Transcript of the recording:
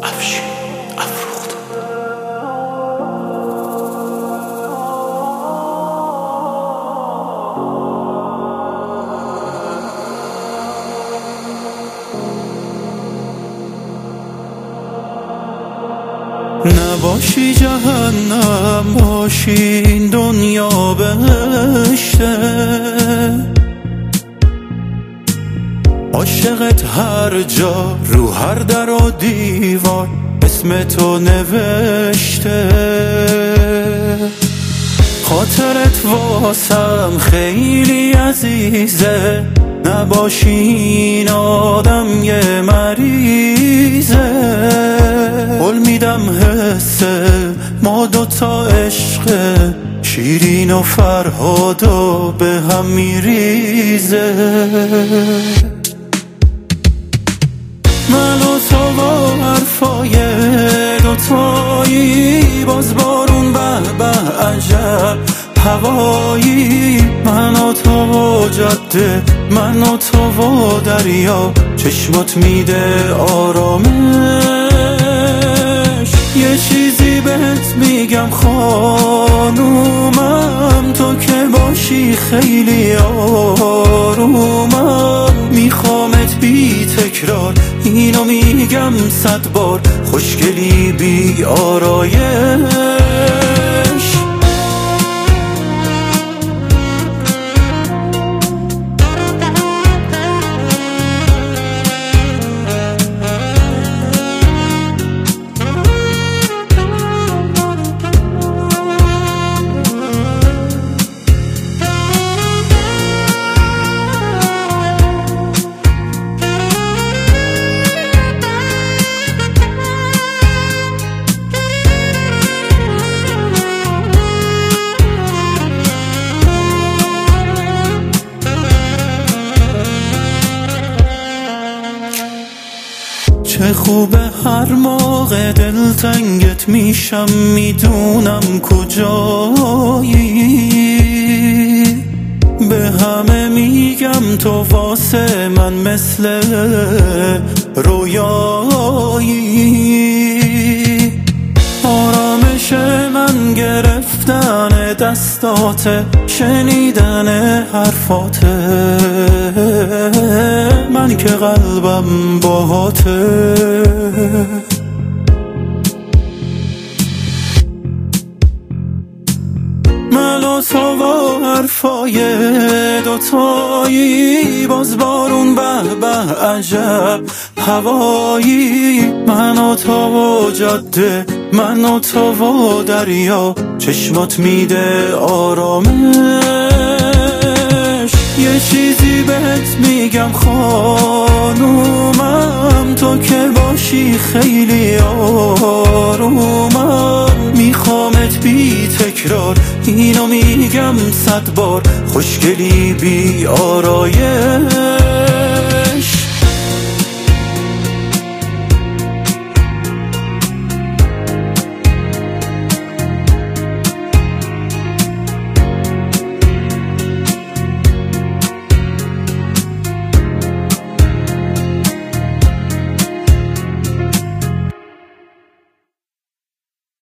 افشین افروخته. نباشی جهنم باشی دنیا بهشته، عاشقت هر جا رو هر در و دیوار اسم تو نوشته. خاطرت واسم خیلی عزیزه، نباشی این آدم یه مریضه. قول میدم حسه ما دوتا عشقه، شیرین و فرهاد و به هم میریزه. من و تو و حرفای دوتایی، باز بارون به به عجب هوایی. من و تو و جاده، من و تو و دریا، چشمات میده آرامش. یه چیزی بهت میگم خانومم، تو که باشی خیلی آرومم. میخوامت بی تکرار اینو میگم 100 بار، خوشگلی بی آرایش. چه خوبه هر موقع دلتنگت میشم، میدونم کجایی. به همه میگم تو واسه من مثل رویایی. آرامش من گرفتن دستاته، شنیدن حرفاته. من که قلبم باهاته. من و تو و حرفای دوتایی، باز بارون به به عجب هوایی. من و تو و جاده، من و تو و دریا، چشمات میده آرامش. یه چیزی بهت میگم خانومم، تو که باشی خیلی آرومم. میخوامت بی تکرار اینو میگم 100 بار، خوشگلی بی آرایش.